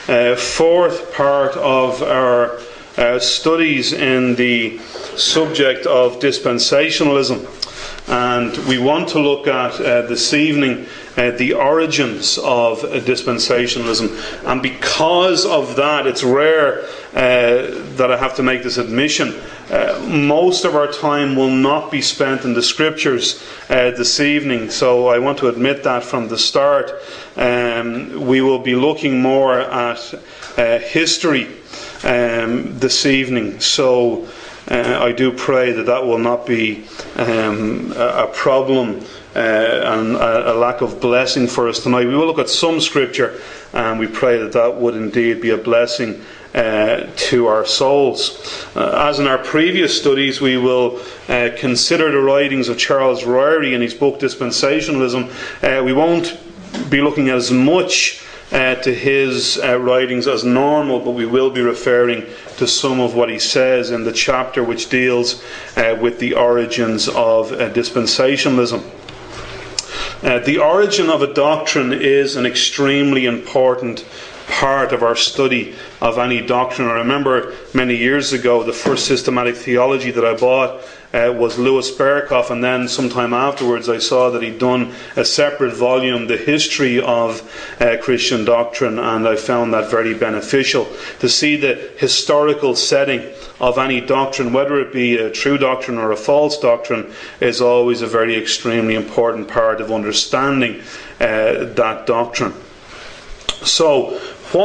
fourth part of our studies in the subject of dispensationalism. And we want to look at this evening the origins of dispensationalism. And because of that, it's rare that I have to make this admission. Most of our time will not be spent in the Scriptures this evening. So I want to admit that from the start. We will be looking more at history this evening. So I do pray that will not be a problem and a lack of blessing for us tonight. We will look at some Scripture, and we pray that would indeed be a blessing to our souls. As in our previous studies, we will consider the writings of Charles Ryrie in his book Dispensationalism. We won't be looking as much to his writings as normal, but we will be referring to some of what he says in the chapter which deals with the origins of dispensationalism. The origin of a doctrine is an extremely important part of our study of any doctrine. I remember many years ago the first systematic theology that I bought was Louis Berkhoff, and then sometime afterwards I saw that he'd done a separate volume, The History of Christian Doctrine, and I found that very beneficial. To see the historical setting of any doctrine, whether it be a true doctrine or a false doctrine, is always a very extremely important part of understanding that doctrine. So,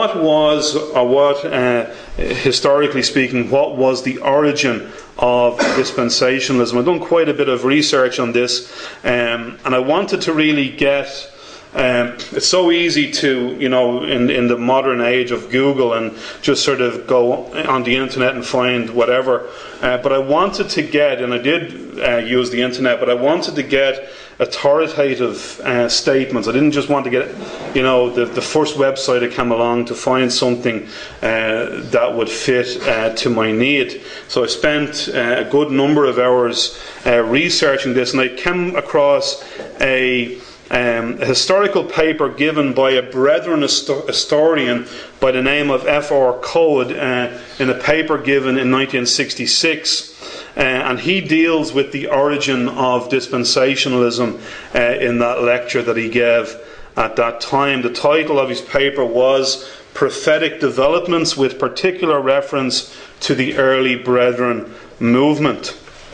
historically speaking, what was the origin of dispensationalism? I've done quite a bit of research on this, and I wanted to really get... it's so easy to, in the modern age of Google and just sort of go on the internet and find whatever. But I wanted to get, and I did use the internet, but I wanted to get authoritative statements. I didn't just want to get, the first website that came along to find something that would fit to my need. So I spent a good number of hours researching this, and I came across a historical paper given by a Brethren historian by the name of F.R. Coad in a paper given in 1966. And he deals with the origin of dispensationalism in that lecture that he gave at that time. The title of his paper was Prophetic Developments, with particular reference to the early Brethren movement.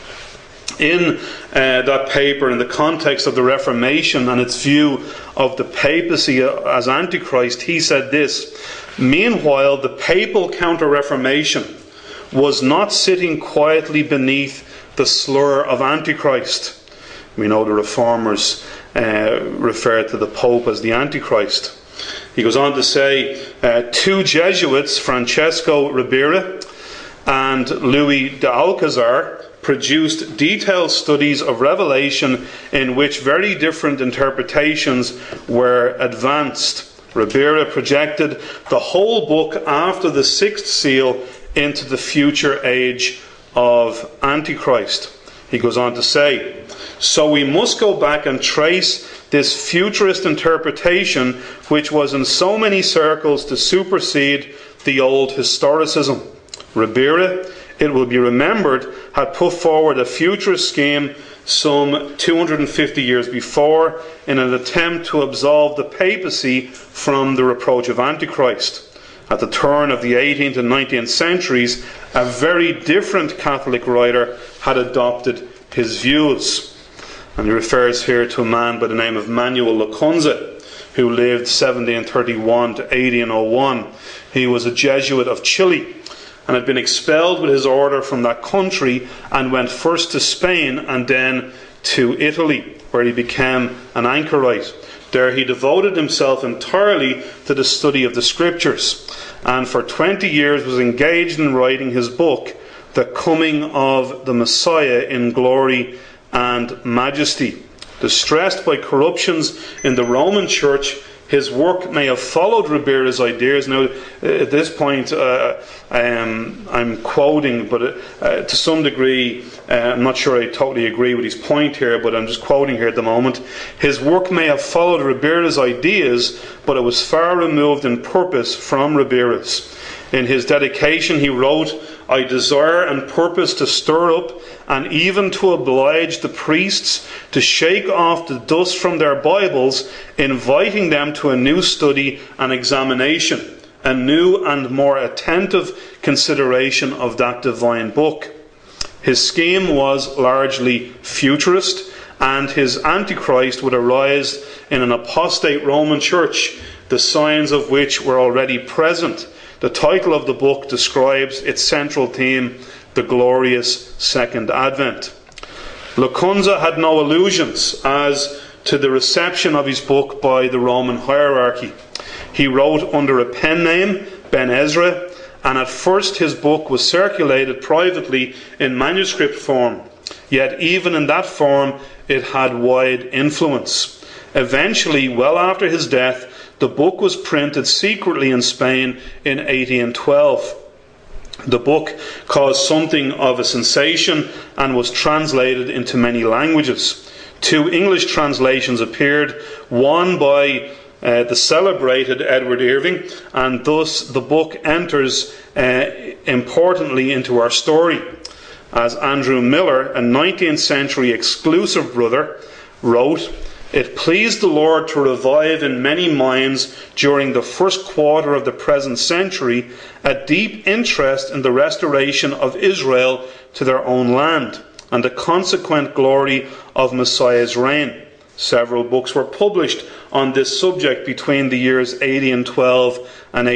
In that paper, in the context of the Reformation and its view of the papacy as Antichrist, he said this: "Meanwhile, the papal Counter-Reformation was not sitting quietly beneath the slur of Antichrist." We know the Reformers referred to the Pope as the Antichrist. He goes on to say, two Jesuits, Francesco Ribera and Louis de Alcazar, produced detailed studies of Revelation in which very different interpretations were advanced. Ribera projected the whole book after the sixth seal into the future age of Antichrist. He goes on to say, "So we must go back and trace this futurist interpretation, which was in so many circles to supersede the old historicism." Ribera, it will be remembered, had put forward a futurist scheme some 250 years before in an attempt to absolve the papacy from the reproach of Antichrist. At the turn of the 18th and 19th centuries, a very different Catholic writer had adopted his views. And he refers here to a man by the name of Manuel Lacunza, who lived 1731 to 1801. He was a Jesuit of Chile and had been expelled with his order from that country and went first to Spain and then to Italy, where he became an anchorite. There he devoted himself entirely to the study of the Scriptures, and for 20 years was engaged in writing his book, The Coming of the Messiah in Glory and Majesty. Distressed by corruptions in the Roman Church, His work may have followed Ribera's ideas. Now, at this point, I'm quoting, but to some degree, I'm not sure I totally agree with his point here, but I'm just quoting here at the moment. His work may have followed Ribera's ideas, but it was far removed in purpose from Ribera's. In his dedication, he wrote, "I desire and purpose to stir up and even to oblige the priests to shake off the dust from their Bibles, inviting them to a new study and examination, a new and more attentive consideration of that divine book." His scheme was largely futurist, and his Antichrist would arise in an apostate Roman church, the signs of which were already present. The title of the book describes its central theme, the glorious Second Advent. Lacunza had no illusions as to the reception of his book by the Roman hierarchy. He wrote under a pen name, Ben Ezra, and at first his book was circulated privately in manuscript form. Yet even in that form it had wide influence. Eventually, well after his death, the book was printed secretly in Spain in 1812. The book caused something of a sensation and was translated into many languages. 2 English translations appeared, one by the celebrated Edward Irving, and thus the book enters importantly into our story. As Andrew Miller, a 19th century exclusive brother, wrote, "It pleased the Lord to revive in many minds during the first quarter of the present century a deep interest in the restoration of Israel to their own land and the consequent glory of Messiah's reign. Several books were published on this subject between the years 1812 and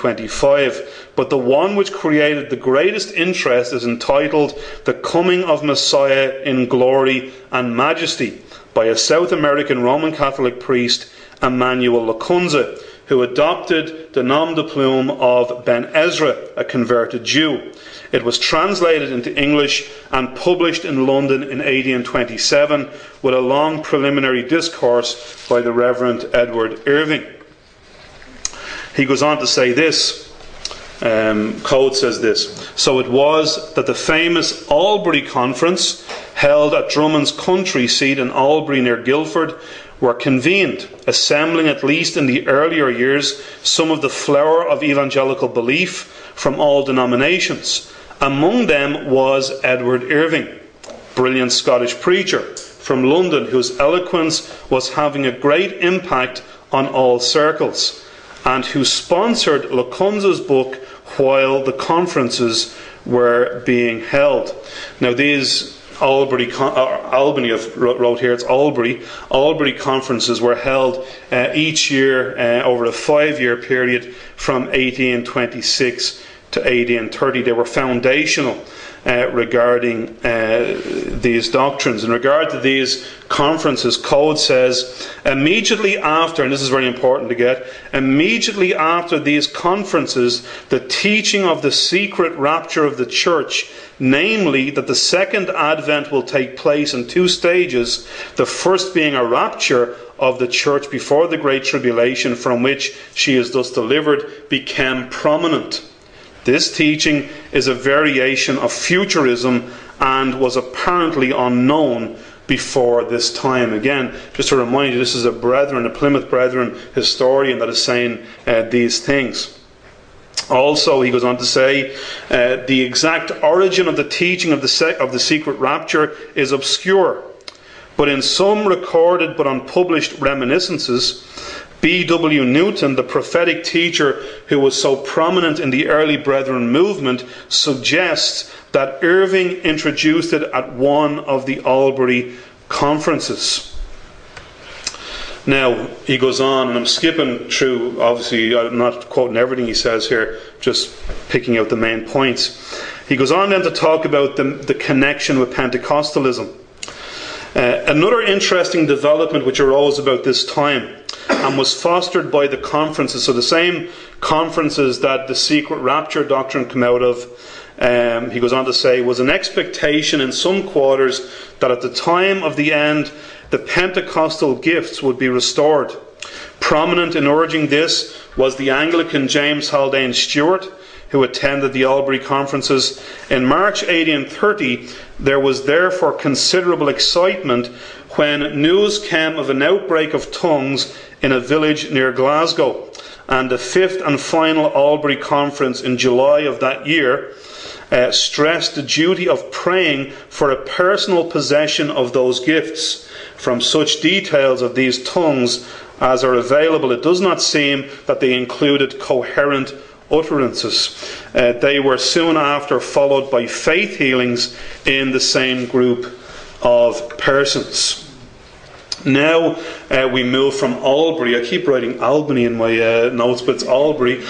1825, but the one which created the greatest interest is entitled The Coming of Messiah in Glory and Majesty, by a South American Roman Catholic priest, Emmanuel Lacunza, who adopted the nom de plume of Ben Ezra, a converted Jew. It was translated into English and published in London in 1827 with a long preliminary discourse by the Reverend Edward Irving." He goes on to say this. Code says this: "So it was that the famous Albury Conference, held at Drummond's country seat in Albury near Guildford, were convened, assembling at least in the earlier years some of the flower of evangelical belief from all denominations. Among them was Edward Irving, brilliant Scottish preacher from London, whose eloquence was having a great impact on all circles, and who sponsored Lacunza's book while the conferences were being held." Now these Albany I've wrote here, it's Albury conferences were held each year over a 5-year period from 1826 to 1830. They were foundational regarding these doctrines. In regard to these conferences, Code says, immediately after, and this is very important to get, immediately after these conferences, the teaching of the secret rapture of the church, namely that the second advent will take place in 2 stages, the first being a rapture of the church before the great tribulation from which she is thus delivered, became prominent. This teaching is a variation of futurism and was apparently unknown before this time. Again, just to remind you, this is a Plymouth Brethren historian that is saying these things. Also, he goes on to say, the exact origin of the teaching of the secret rapture is obscure, but in some recorded but unpublished reminiscences, B.W. Newton, the prophetic teacher who was so prominent in the early Brethren movement, suggests that Irving introduced it at one of the Albury conferences. Now, he goes on, and I'm skipping through, obviously, I'm not quoting everything he says here, just picking out the main points. He goes on then to talk about the connection with Pentecostalism. Another interesting development which arose about this time and was fostered by the conferences, so the same conferences that the secret rapture doctrine came out of, he goes on to say, was an expectation in some quarters that at the time of the end the Pentecostal gifts would be restored. Prominent in urging this was the Anglican James Haldane Stewart, who attended the Albury conferences. In March 1830, there was therefore considerable excitement when news came of an outbreak of tongues in a village near Glasgow, and the fifth and final Albury conference in July of that year stressed the duty of praying for a personal possession of those gifts. From such details of these tongues as are available, it does not seem that they included coherent utterances. They were soon after followed by faith healings in the same group of persons. Now we move from Albury. I keep writing Albany in my notes, but it's Albury.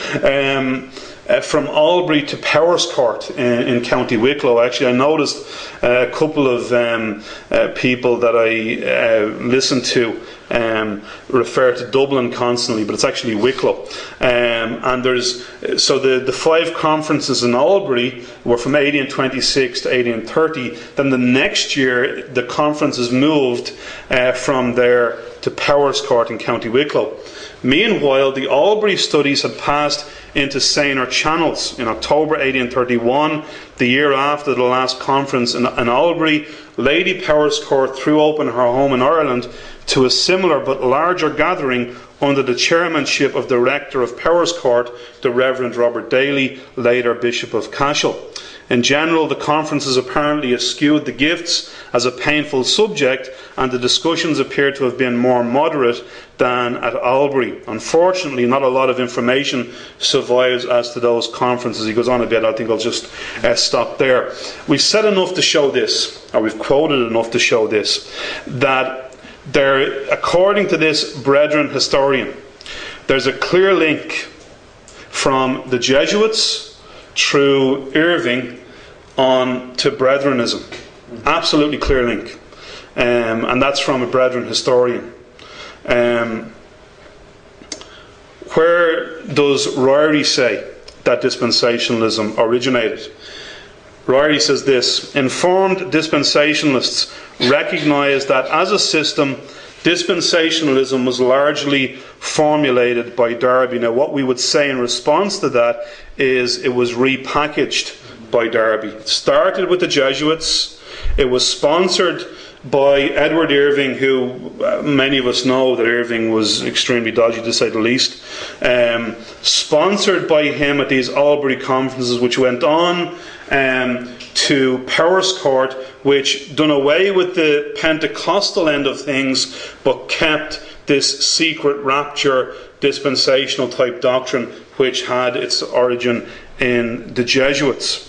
From Albury to Powerscourt in County Wicklow. Actually, I noticed a couple of people that I listen to refer to Dublin constantly, but it's actually Wicklow. And there's the five conferences in Albury were from 1826 to 1830. Then the next year, the conferences moved from there to Powerscourt in County Wicklow. Meanwhile, the Albury studies had passed into Saner channels. In October 1831, the year after the last conference in Albury, Lady Powerscourt threw open her home in Ireland to a similar but larger gathering under the chairmanship of the rector of Powerscourt, the Reverend Robert Daly, later Bishop of Cashel. In general, the conferences apparently eschewed the gifts as a painful subject, and the discussions appear to have been more moderate than at Albury. Unfortunately, not a lot of information survives as to those conferences. He goes on a bit. I think I'll just stop there. We've said enough to show this, or we've quoted enough to show this, that there, according to this Brethren historian, there's a clear link from the Jesuits through Irving on to Brethrenism. Absolutely clear link. And that's from a Brethren historian. Where does Ryrie say that dispensationalism originated? Ryrie says this: informed dispensationalists recognise that as a system, dispensationalism was largely formulated by Darby. Now, what we would say in response to that is it was repackaged by Darby. It started with the Jesuits. It was sponsored by Edward Irving, who many of us know that Irving was extremely dodgy, to say the least. Sponsored by him at these Albury conferences, which went on to Powerscourt, which done away with the Pentecostal end of things, but kept this secret rapture dispensational type doctrine, which had its origin in the Jesuits.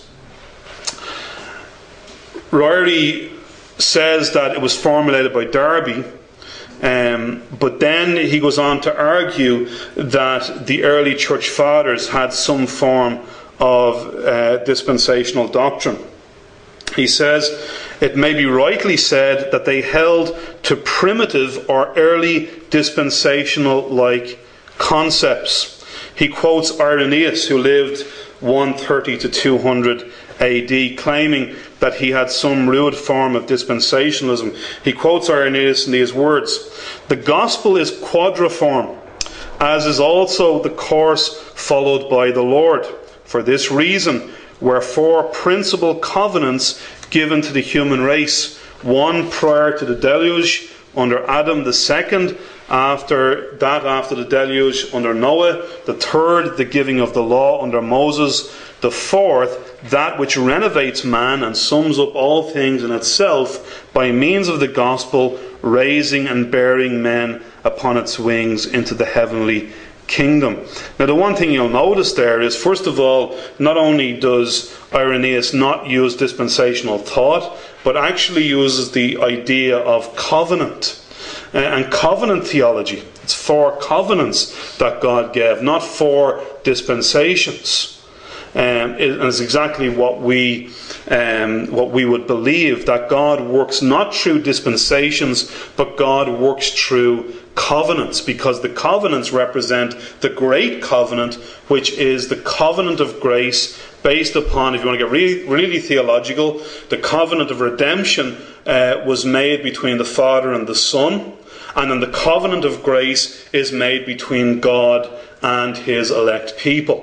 Ryrie says that it was formulated by Darby, but then he goes on to argue that the early church fathers had some form of dispensational doctrine. He says it may be rightly said that they held to primitive or early dispensational-like concepts. He quotes Irenaeus, who lived 130 to 200 AD, claiming that he had some rude form of dispensationalism. He quotes Irenaeus in these words: "The gospel is quadriform, as is also the course followed by the Lord. For this reason were four principal covenants given to the human race: one prior to the deluge under Adam, the second after the deluge under Noah, the third the giving of the law under Moses, the fourth that which renovates man and sums up all things in itself by means of the gospel, raising and bearing men upon its wings into the heavenly kingdom." Now, the one thing you'll notice there is, first of all, not only does Irenaeus not use dispensational thought, but actually uses the idea of covenant and covenant theology. It's four covenants that God gave, not four dispensations. And it's exactly what we would believe, that God works not through dispensations, but God works through covenants, because the covenants represent the great covenant, which is the covenant of grace based upon, if you want to get really theological, the covenant of redemption was made between the Father and the Son, And then the covenant of grace is made between God and his elect people.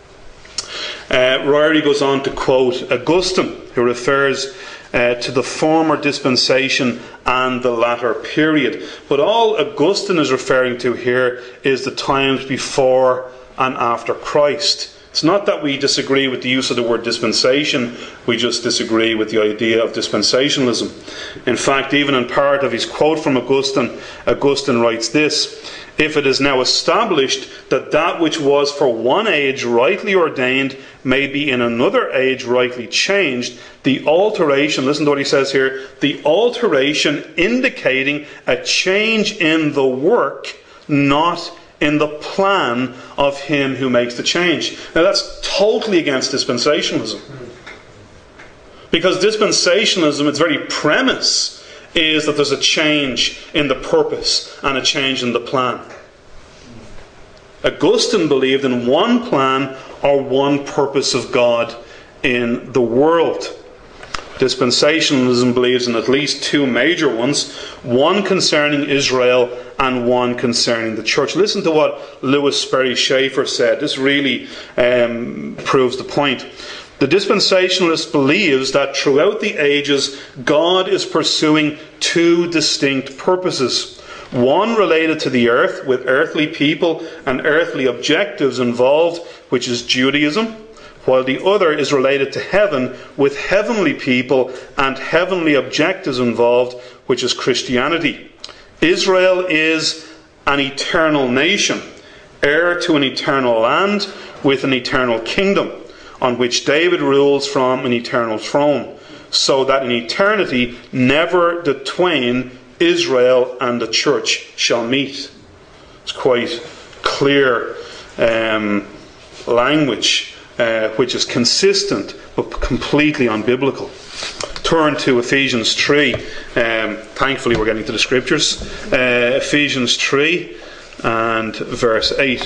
Ryrie goes on to quote Augustine, who refers to the former dispensation and the latter period. But all Augustine is referring to here is the times before and after Christ. It's not that we disagree with the use of the word dispensation, we just disagree with the idea of dispensationalism. In fact, even in part of his quote from Augustine, Augustine writes this: "If it is now established that that which was for one age rightly ordained may be in another age rightly changed, the alteration," listen to what he says here, "the alteration indicating a change in the work, not in the plan of him who makes the change." Now that's totally against dispensationalism. Because dispensationalism, its very premise is that there's a change in the purpose and a change in the plan. Augustine believed in one plan or one purpose of God in the world. Dispensationalism believes in at least two major ones, one concerning Israel and one concerning the church. Listen to what Lewis Sperry Schaeffer said. This really proves the point. The dispensationalist believes that throughout the ages, God is pursuing two distinct purposes. One related to the earth, with earthly people and earthly objectives involved, which is Judaism, while the other is related to heaven, with heavenly people and heavenly objectives involved, which is Christianity. Israel is an eternal nation, heir to an eternal land with an eternal kingdom, on which David rules from an eternal throne, so that in eternity never the twain, Israel and the church, shall meet. It's quite clear language, which is consistent but completely unbiblical. Turn to Ephesians 3. Thankfully we're getting to the scriptures. Ephesians 3 and verse 8.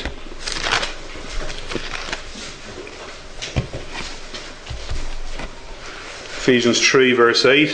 Ephesians 3 verse 8.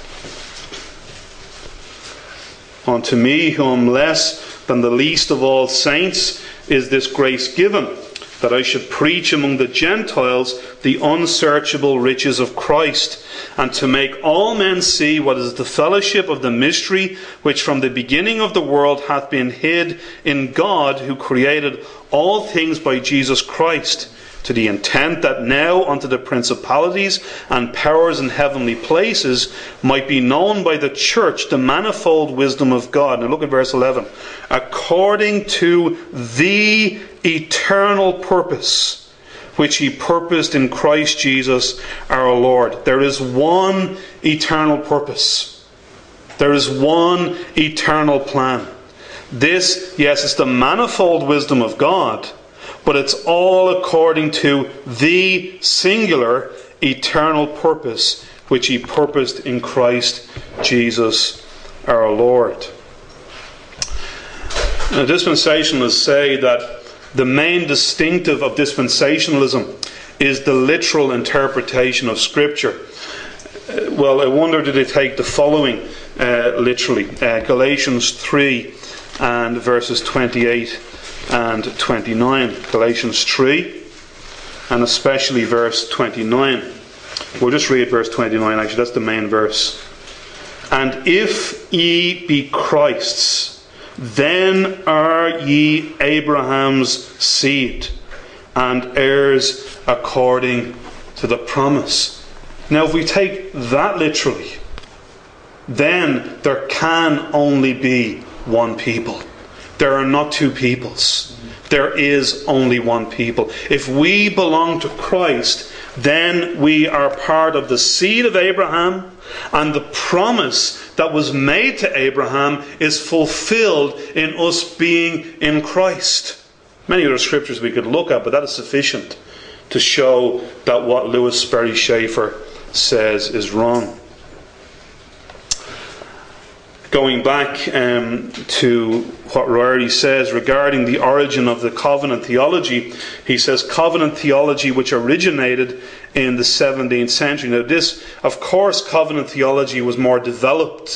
"Unto me, who am less than the least of all saints, is this grace given, that I should preach among the Gentiles the unsearchable riches of Christ, and to make all men see what is the fellowship of the mystery, which from the beginning of the world hath been hid in God, who created all things by Jesus Christ, to the intent that now unto the principalities and powers in heavenly places might be known by the church the manifold wisdom of God." Now look at verse 11. "According to the eternal purpose, which he purposed in Christ Jesus our Lord." There is one eternal purpose. There is one eternal plan. This, yes, is the manifold wisdom of God, but it's all according to the singular eternal purpose which he purposed in Christ Jesus our Lord. Now, dispensationalists say that the main distinctive of dispensationalism is the literal interpretation of Scripture. Well, I wonder, did they take the following literally? Galatians 3 and verses 28 and 29. Galatians 3 and especially verse 29. We'll just read verse 29, actually, that's the main verse. "And if ye be Christ's, then are ye Abraham's seed, and heirs according to the promise." Now, if we take that literally, then there can only be one people. There are not two peoples. There is only one people. If we belong to Christ, then we are part of the seed of Abraham, and the promise that was made to Abraham is fulfilled in us being in Christ. Many other scriptures we could look at, but that is sufficient to show that what Lewis Sperry Schaeffer says is wrong. Going back to what Ryrie says regarding the origin of the covenant theology, he says covenant theology which originated in the 17th century. Now this, of course, covenant theology was more developed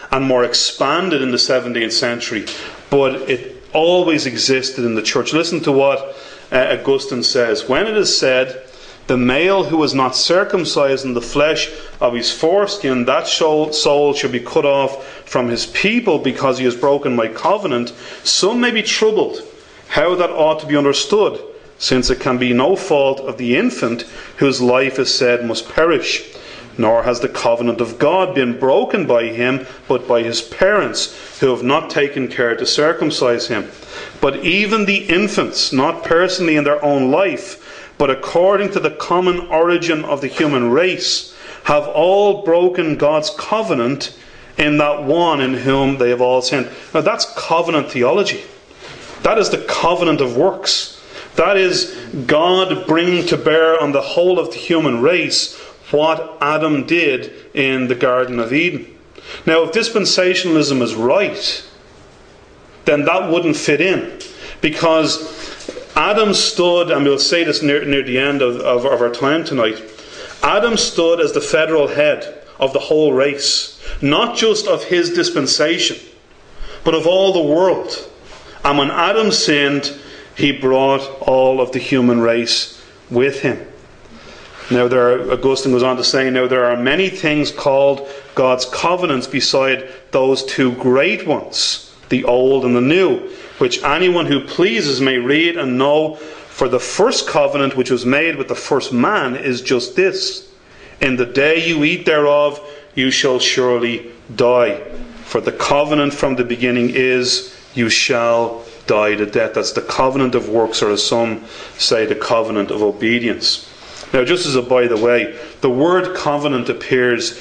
and more expanded in the 17th century, but it always existed in the church. Listen to what Augustine says. When it is said, the male who is not circumcised in the flesh of his foreskin, that soul shall be cut off from his people because he has broken my covenant, some may be troubled how that ought to be understood, since it can be no fault of the infant whose life is said must perish. Nor has the covenant of God been broken by him, but by his parents, who have not taken care to circumcise him. But even the infants, not personally in their own life, but according to the common origin of the human race, have all broken God's covenant in that one in whom they have all sinned. Now that's covenant theology. That is the covenant of works. That is God bringing to bear on the whole of the human race what Adam did in the Garden of Eden. Now, if dispensationalism is right, then that wouldn't fit in. Because Adam stood, and we'll say this near the end of our time tonight, Adam stood as the federal head of the whole race. Not just of his dispensation, but of all the world. And when Adam sinned, he brought all of the human race with him. Now, Augustine goes on to say, now there are many things called God's covenants beside those two great ones, the old and the new, which anyone who pleases may read and know. For the first covenant which was made with the first man is just this: in the day you eat thereof, you shall surely die. For the covenant from the beginning is, you shall die to death. That's the covenant of works, or as some say, the covenant of obedience. Now, just as a by the way, the word covenant appears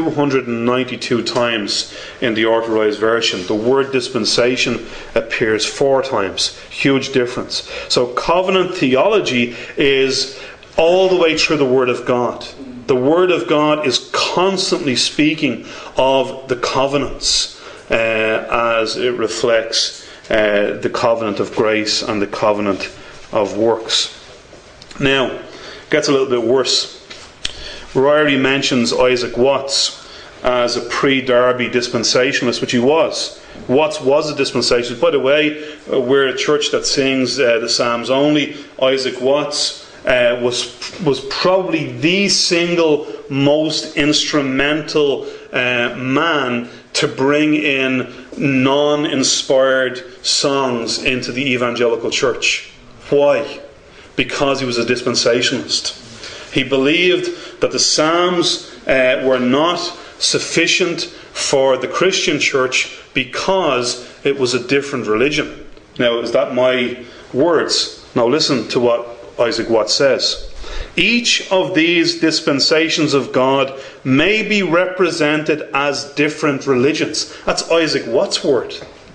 292 times in the Authorized Version. The word dispensation appears 4 times. Huge difference. So covenant theology is all the way through the Word of God. The Word of God is constantly speaking of the covenants as it reflects the covenant of grace and the covenant of works. Now, it gets a little bit worse. Ryrie mentions Isaac Watts as a pre-Darby dispensationalist, which he was. Watts was a dispensationalist. By the way, we're a church that sings the Psalms only. Isaac Watts was probably the single most instrumental man to bring in non-inspired songs into the evangelical church. Why? Because he was a dispensationalist. He believed that the Psalms were not sufficient for the Christian church because it was a different religion. Now, is that my words? Now listen to what Isaac Watts says. Each of these dispensations of God may be represented as different religions. That's Isaac Watts' word.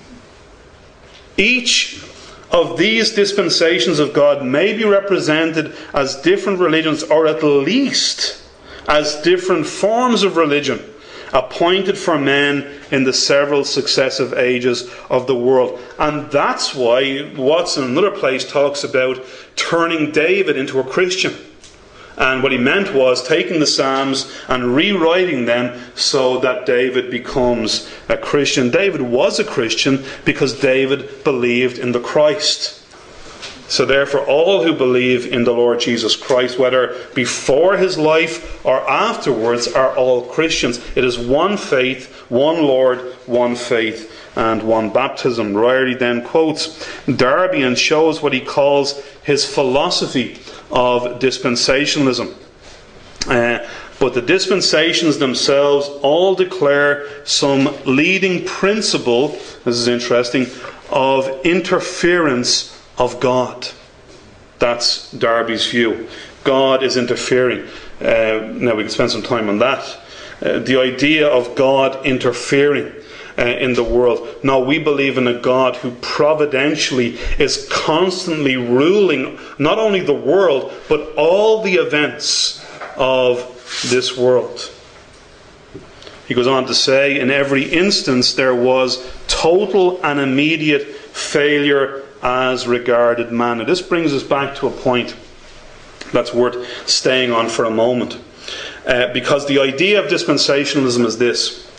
Each of these dispensations of God may be represented as different religions, or at least as different forms of religion appointed for men in the several successive ages of the world. And that's why Watts in another place talks about turning David into a Christian. And what he meant was taking the Psalms and rewriting them so that David becomes a Christian. David was a Christian because David believed in the Christ. So therefore, all who believe in the Lord Jesus Christ, whether before his life or afterwards, are all Christians. It is one faith, one Lord, one faith, and one baptism. Ryrie then quotes Darby and shows what he calls his philosophy of dispensationalism. But the dispensations themselves all declare some leading principle, this is interesting, of interference of God. That's Darby's view. God is interfering. Now we can spend some time on that. The idea of God interfering in the world. Now we believe in a God who providentially is constantly ruling not only the world, but all the events of this world. He goes on to say, in every instance there was total and immediate failure as regarded man. Now this brings us back to a point that's worth staying on for a moment. Because the idea of dispensationalism is this: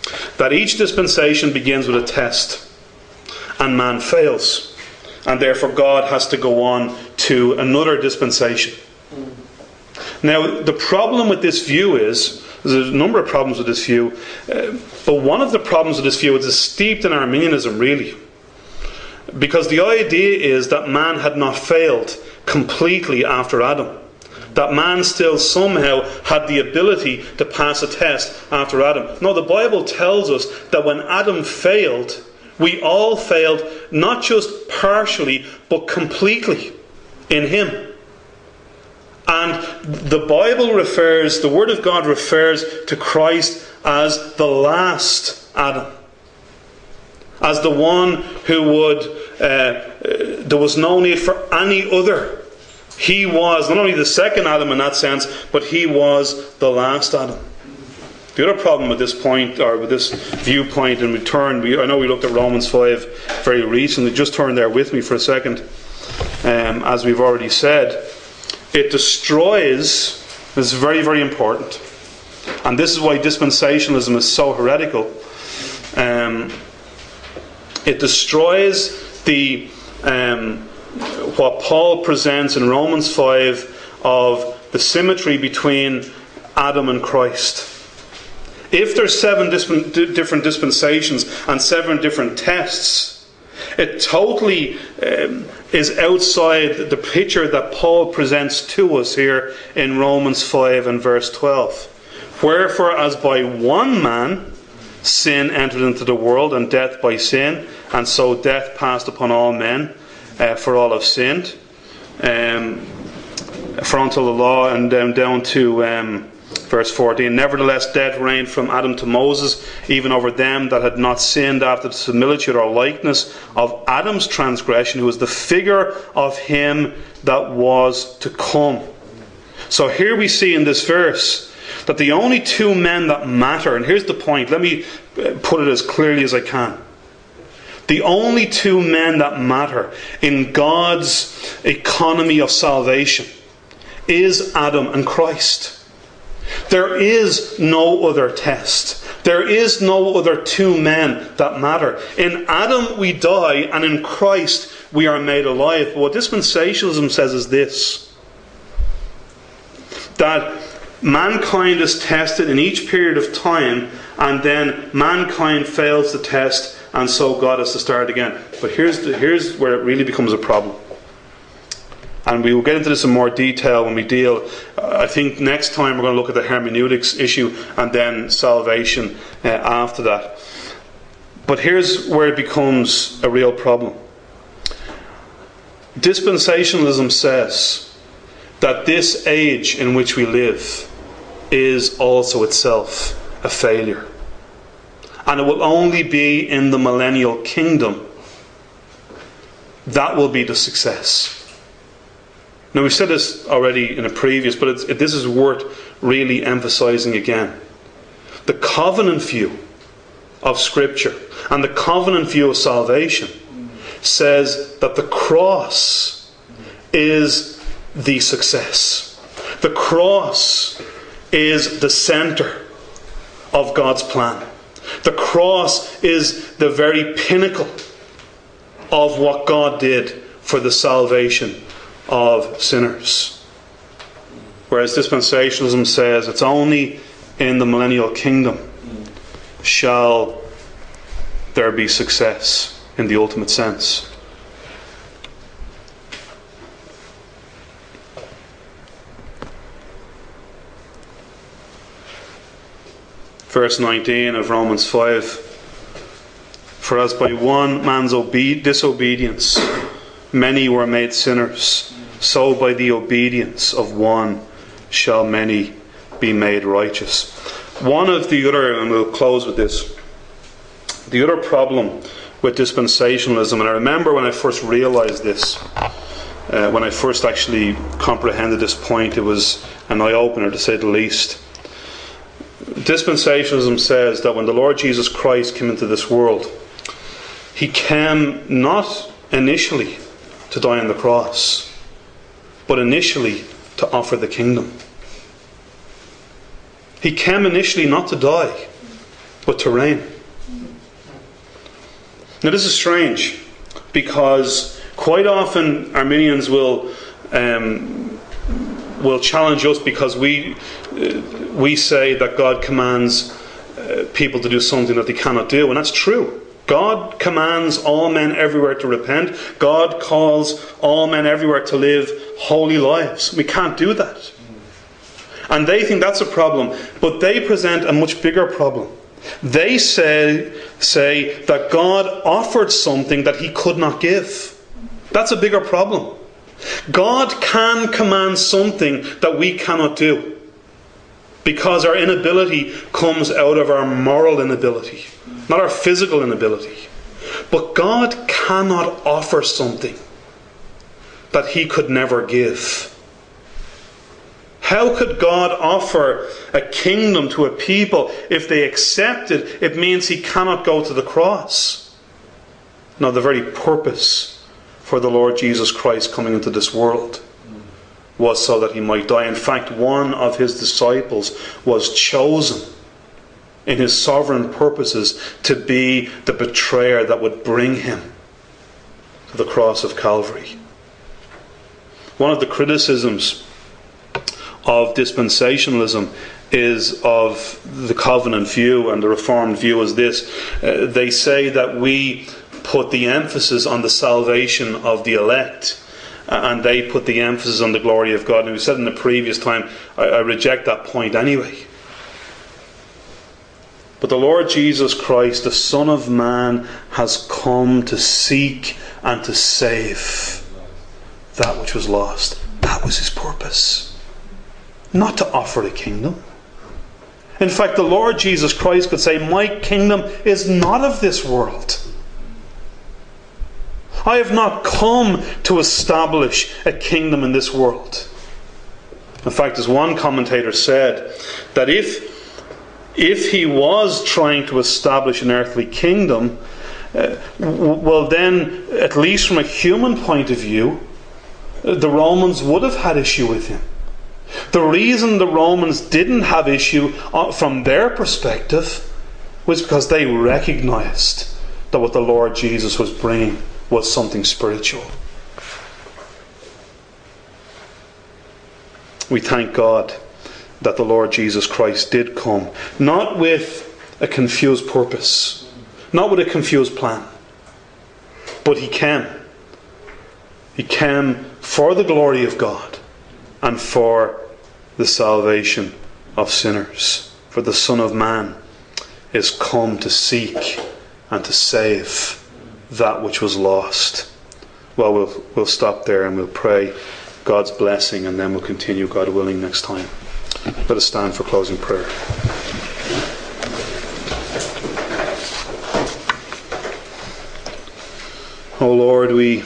that each dispensation begins with a test, and man fails, and therefore God has to go on to another dispensation. Now, the problem with this view is, there's a number of problems with this view, but one of the problems with this view is steeped in Arminianism, really. Because the idea is that man had not failed completely after Adam. That man still somehow had the ability to pass a test after Adam. No, the Bible tells us that when Adam failed, we all failed, not just partially, but completely in him. And the Bible refers, the Word of God refers to Christ as the last Adam. As the one who would, there was no need for any other. He was not only the second Adam in that sense, but he was the last Adam. The other problem with this point, or with this viewpoint, and I know we looked at Romans 5 very recently. Just turn there with me for a second. As we've already said, it destroys, this is very, very important, and this is why dispensationalism is so heretical. It destroys the what Paul presents in Romans 5 of the symmetry between Adam and Christ. If there's 7 different dispensations and 7 different tests, it totally is outside the picture that Paul presents to us here in Romans 5 and verse 12. Wherefore, as by one man sin entered into the world, and death by sin, and so death passed upon all men, for all have sinned. For until the law, and down to verse 14. Nevertheless, death reigned from Adam to Moses, even over them that had not sinned after the similitude or likeness of Adam's transgression, who was the figure of him that was to come. So here we see in this verse that the only 2 men that matter, and here's the point, let me put it as clearly as I can. The only 2 men that matter in God's economy of salvation is Adam and Christ. There is no other test. There is no other 2 men that matter. In Adam we die, and in Christ we are made alive. But what dispensationalism says is this: that mankind is tested in each period of time, and then mankind fails the test, and so God has to start again. But here's where it really becomes a problem. And we will get into this in more detail when we deal. I think next time we're going to look at the hermeneutics issue, and then salvation after that. But here's where it becomes a real problem. Dispensationalism says that this age in which we live is also itself a failure. And it will only be in the millennial kingdom that will be the success. Now, we've said this already in a previous, but this is worth really emphasizing again. The covenant view of Scripture and the covenant view of salvation says that the cross is the success. The cross is the center of God's plan. The cross is the very pinnacle of what God did for the salvation of sinners. Whereas dispensationalism says it's only in the millennial kingdom shall there be success in the ultimate sense. Verse 19 of Romans 5. For as by one man's disobedience many were made sinners, so by the obedience of one shall many be made righteous. One of the other, and we'll close with this, the other problem with dispensationalism, and I remember when I first realised this, when I first actually comprehended this point, it was an eye-opener to say the least. Dispensationalism says that when the Lord Jesus Christ came into this world, He came not initially to die on the cross, but initially to offer the kingdom. He came initially not to die, but to reign. Now this is strange, because quite often Arminians will challenge us because we say that God commands people to do something that they cannot do, and that's true. God commands all men everywhere to repent. God calls all men everywhere to live holy lives. We can't do that. And they think that's a problem, but they present a much bigger problem. They say that God offered something that he could not give. That's a bigger problem. God can command something that we cannot do, because our inability comes out of our moral inability, not our physical inability. But God cannot offer something that he could never give. How could God offer a kingdom to a people if they accept it? It means he cannot go to the cross. Now, the very purpose for the Lord Jesus Christ coming into this world was so that he might die. In fact, one of his disciples was chosen in his sovereign purposes to be the betrayer that would bring him to the cross of Calvary. One of the criticisms of dispensationalism is of the covenant view, and the Reformed view is this. They say that we put the emphasis on the salvation of the elect, and they put the emphasis on the glory of God. And we said in the previous time, I reject that point anyway. But the Lord Jesus Christ, the Son of Man, has come to seek and to save that which was lost. That was his purpose. Not to offer a kingdom. In fact, the Lord Jesus Christ could say, my kingdom is not of this world. I have not come to establish a kingdom in this world. In fact, as one commentator said, that if he was trying to establish an earthly kingdom, well then, at least from a human point of view, the Romans would have had issue with him. The reason the Romans didn't have issue from their perspective was because they recognized that what the Lord Jesus was bringing was something spiritual. We thank God that the Lord Jesus Christ did come, not with a confused purpose, not with a confused plan, but he came. He came for the glory of God and for the salvation of sinners. For the Son of Man is come to seek and to save that which was lost. Well, we'll stop there and we'll pray God's blessing, and then we'll continue, God willing, next time. Let us stand for closing prayer. Oh Lord, we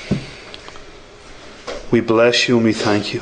bless you and we thank you.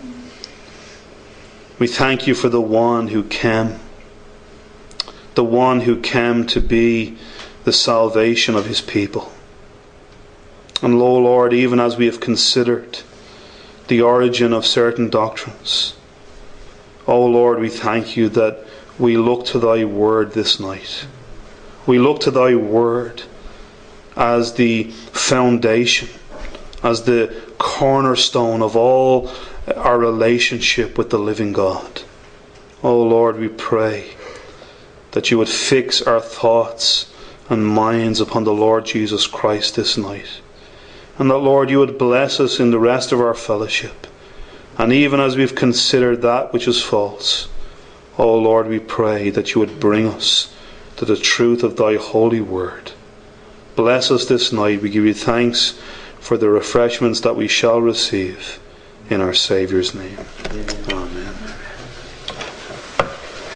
We thank you for the one who came. The one who came to be the salvation of his people. And lo, Lord, even as we have considered the origin of certain doctrines, oh Lord, we thank you that we look to thy word this night. We look to thy word as the foundation, as the cornerstone of all our relationship with the living God. Oh Lord, we pray that you would fix our thoughts and minds upon the Lord Jesus Christ this night. And that, Lord, you would bless us in the rest of our fellowship. And even as we've considered that which is false, oh Lord, we pray that you would bring us to the truth of thy holy word. Bless us this night. We give you thanks for the refreshments that we shall receive in our Saviour's name. Amen.